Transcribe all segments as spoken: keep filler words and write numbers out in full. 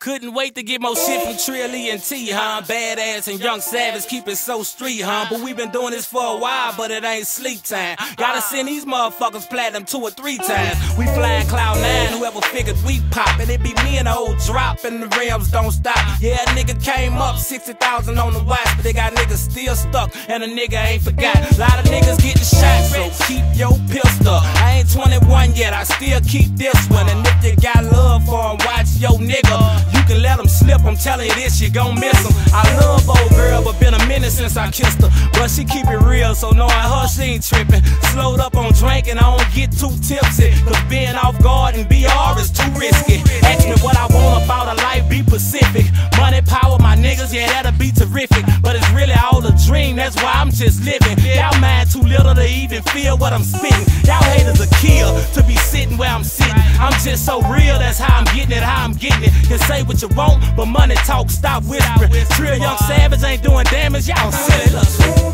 Couldn't wait to get more shit from Trill E and T, huh? Badass and Young Savage keep it so street, huh? But we been doing this for a while, but it ain't sleep time. Gotta send these motherfuckers platinum two or three times. We flying cloud nine, whoever figured we poppin'. It be me and the old drop, and the rims don't stop. Yeah, a nigga came up, sixty thousand on the watch, but they got niggas still stuck, and a nigga ain't forgot. A lot of niggas getting shot, so keep your pistol. I ain't twenty-one yet, I still keep this one. And if you got love for him, watch your nigga. You can let him slip, I'm telling you this, you gon' miss him. I love old girl, but been a minute since I kissed her. But she keep it real, so knowing her, she ain't trippin'. Slowed up on drinking, I don't get too tipsy, cause being off guard and B R is too risky. Ask me what I want about a life, be Pacific. Money, power, my niggas, yeah, that'll be terrific. But it's really all a dream, that's why I'm just living. Y'all mind too little to even feel what I'm spitting. Y'all haters a kill to be sitting where I'm sitting. I'm just so real, that's how I'm getting it, how I'm getting it. Can say what you want, but money talk, stop whispering. Trill Young Savage ain't doing damage, y'all silly. Look,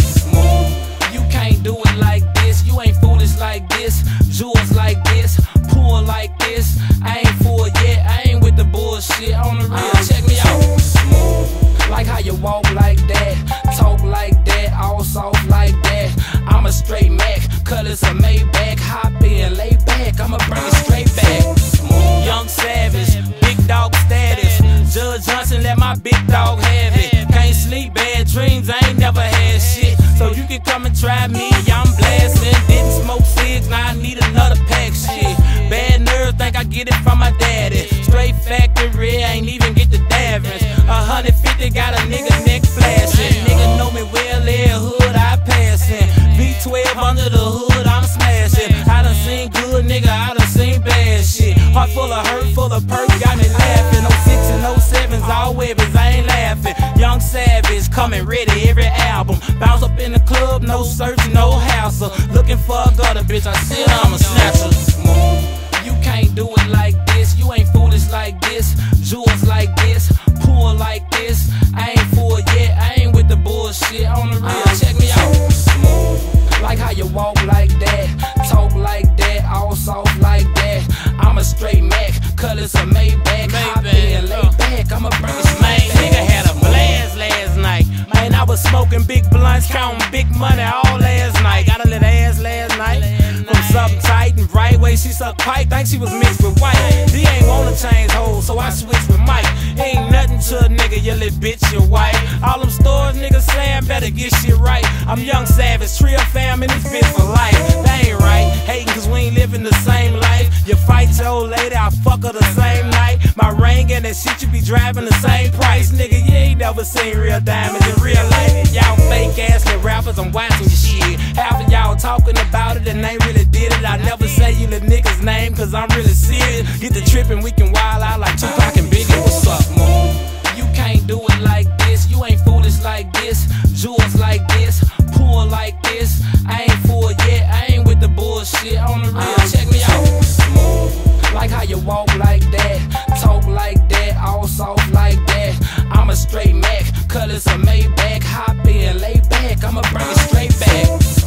smooth, you can't do it like this. You ain't foolish like this, jewels like this, poor like this. I ain't fool yet, I ain't with the bullshit. On the real, check me out. Smooth, like how you walk like that, talk like that, all soft like that. I'm a straight Mac, colors a Maybach, hop in, lay back, I'ma bring it straight back. Smooth, Young Savage, big dog status. Judge Johnson, let my big dog have it. Can't sleep, bad dreams, I ain't never had shit. So you can come and try me, I'm blasting. Didn't smoke cigs, now I need another pack shit. Bad nerves, think I get it from my daddy. Straight factory, ain't even get the davins. A hundred fifty, got a nigga neck flashing. Nigga know me well, there hood, I passin'. V twelve under the hood, I'm smashing. I done seen good, nigga, I done seen bad shit. Heart full of hurt, full of perk, got me laughing. oh six and oh sevens, all weapons, I ain't laughing. Young Savage, coming ready, every album. Bounce up in the club, no search, no hassle. Looking for a gutter, bitch, I said I'm a snatcher. Smooth, you can't do it like this. You ain't foolish like this, jewels like this, poor like this. I ain't fool yet, I ain't with the bullshit. On the real, check me out. Smooth, like how you walk like that, talk like that, all soft like that. I'm a straight Mac, colors a Maybach, hop in, lay back, I'ma bring it straight back. Nigga had a blast last night. Man, I was smoking big blunts, counting big money all last night. Got a little ass last night from something tight and bright way. She sucked pipe, think she was mixed with white. He ain't wanna change hoes, so I switched with Mike. Ain't nothing to a nigga, you little bitch, you white. All them stores niggas saying better get shit right. I'm Young Savage, Trill fam in this bitch for life. That ain't right, hating cause we ain't living the same life. You fight your old lady, I fuck her the same night. My ring and that shit, you be driving the same price. Nigga, you ain't never seen real diamonds in real life. Y'all fake ass little rappers, I'm watching your shit. Half of y'all talking about it and ain't really did it. I never say you little niggas name cause I'm really serious. Get the trippin', we can wild out like Tupac and Biggie. What's up, Moon? You can't do it like this. You ain't foolish like this, jewels like this, poor like this. I ain't fool yet, I ain't with the bullshit. On the real, check me out. Smooth, like how you walk like that, talk like that, all soft like that. I'm a straight Mac, colors a Maybach, hop in, lay back, I'ma bring it straight back.